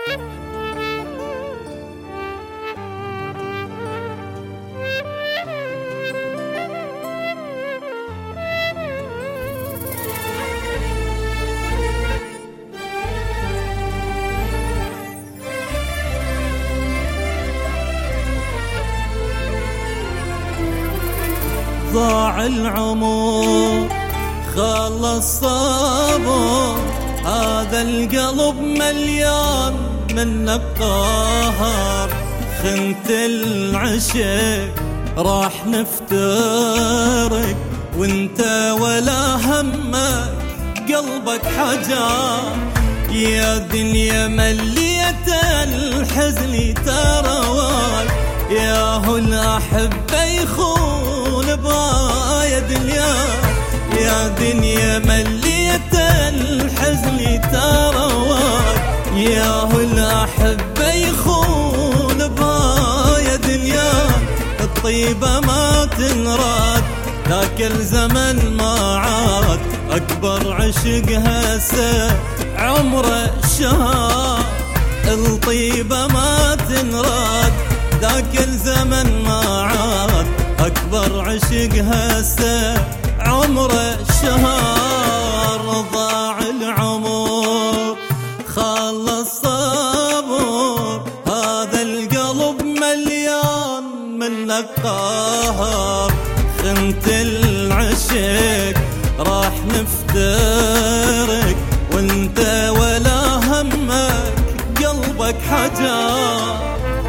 ضاع العمر خلص صبر، هذا القلب مليان منك قهر. خنت العشق راح نفترق، وانت ولا همك قلبك حجر. يا دنيا مليت الحزن تروى، ياهو الأحبة يخون بايا دنيا. يا دنيا مليت الحزن تروى، ياهو الأحبة يخون بايا دنيا. الطيبة ما تنراد ذاك الزمن ما عاد، أكبر عشق هسه عمره شهر. الطيبة ما تنراد ذاك الزمن ما عاد، أكبر عشق هسه عمره شهر. ضاع العمر خلص صبر، هذا القلب مليان منك قهر. خنت العشق راح نفترق، وانت ولا همك قلبك حجر.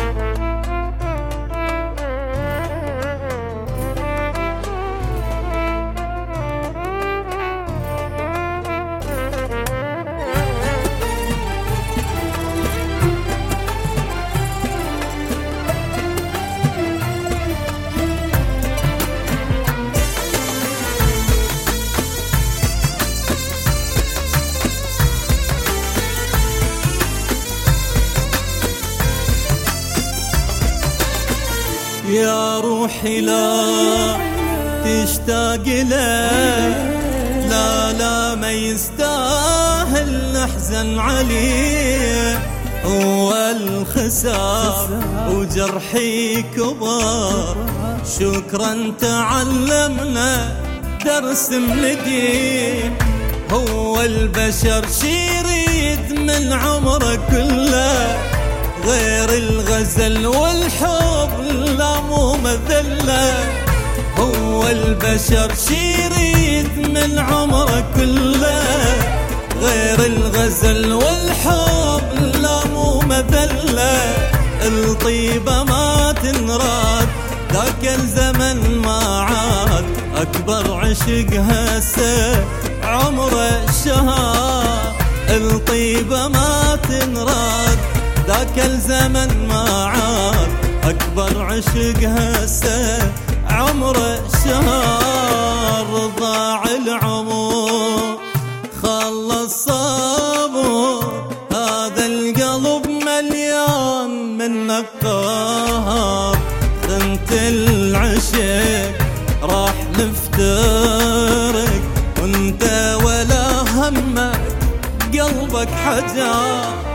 يا روحي لا تشتاق لك، لا لا ما يستاهل نحزن عليه. هو الخسار وجرحي كبار، شكرا تعلمنا درس ملقين. هو البشر شي يريد من عمره كله، غير الغزل والحب لا مو مذلة. هو البشر شي يريد من عمره كله، غير الغزل والحب لا مو مذلة. الطيبة ما تنراد ذاك الزمن ما عاد، أكبر عشق هسه عمره شهر. الطيبة ما تنراد ذاك الزمن ما عاد، أكبر عشق هسه عمره شهر. ضاع العمر خلص صبر، هذا القلب مليان منك قهر. خنت العشق راح نفترق، وانت ولا همك قلبك حجر.